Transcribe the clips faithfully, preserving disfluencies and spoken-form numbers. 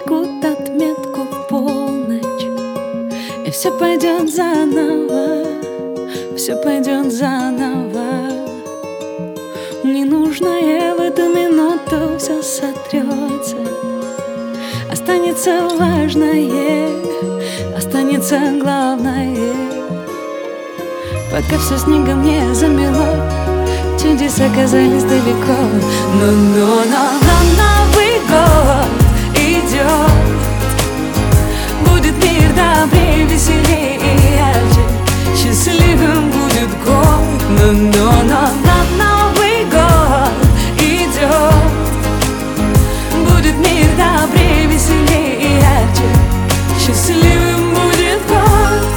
зажгут отметку в полночь, и все пойдет заново, все пойдет заново. Ненужное в эту минуту все сотрется. Останется важное, останется главное. Пока все снегом не замело, чудеса казались далеко. Но, но, но, но Новый год идет. Будет мир добрее, веселее и ярче. Счастливым будет год. Но, но, но, но Новый год идет. Будет мир добрее, веселее и ярче. Счастливым будет год.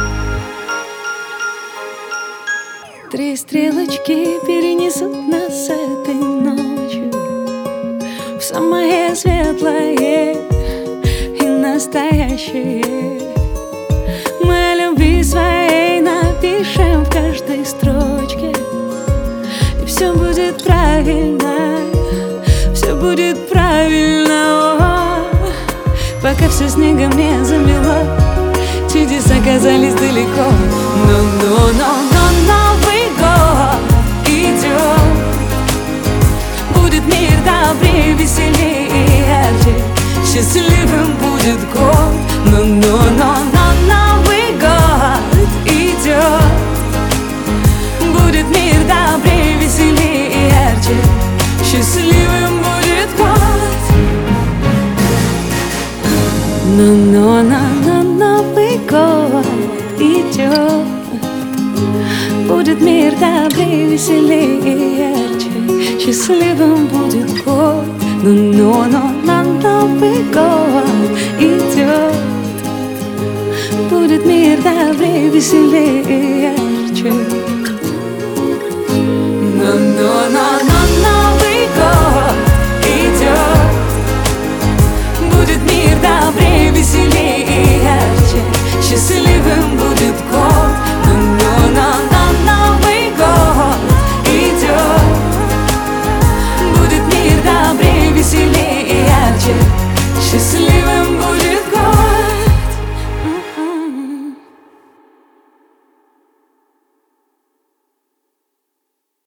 Три стрелочки перенесут нас этой ночью в самое светлое и настоящее. Мы о любви своей напишем в каждой строчке, и все будет правильно, все будет правильно. Пока все снегом не замело, чудеса казались далеко. Но, но, но, но Новый год идет. Будет мир добрее, веселее и ярче. Счастливым будет год. Но, но, но, но Новый год идет. Будет мир добрее, веселее и ярче. Счастливым будет год. Но, но, но, но Новый год идет. Будет мир добрее, веселее и ярче. Счастливым будет год. Но, но, но, но Новый год идет. Будет мир добрее, веселее и ярче. Но, но, но